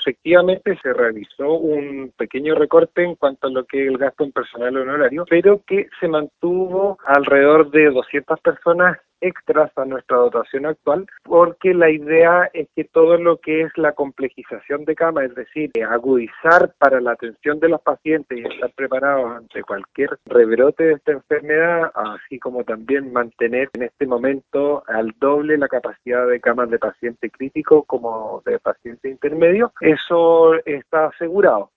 Efectivamente se realizó un pequeño recorte en cuanto a lo que es el gasto en personal honorario, pero que se mantuvo alrededor de 200 personas extras a nuestra dotación actual, porque la idea es que todo lo que es la complejización de cama, es decir, agudizar para la atención de los pacientes y estar preparados ante cualquier rebrote de esta enfermedad, así como también mantener en este momento al doble la capacidad de camas de paciente crítico como de paciente intermedio, eso está asegurado.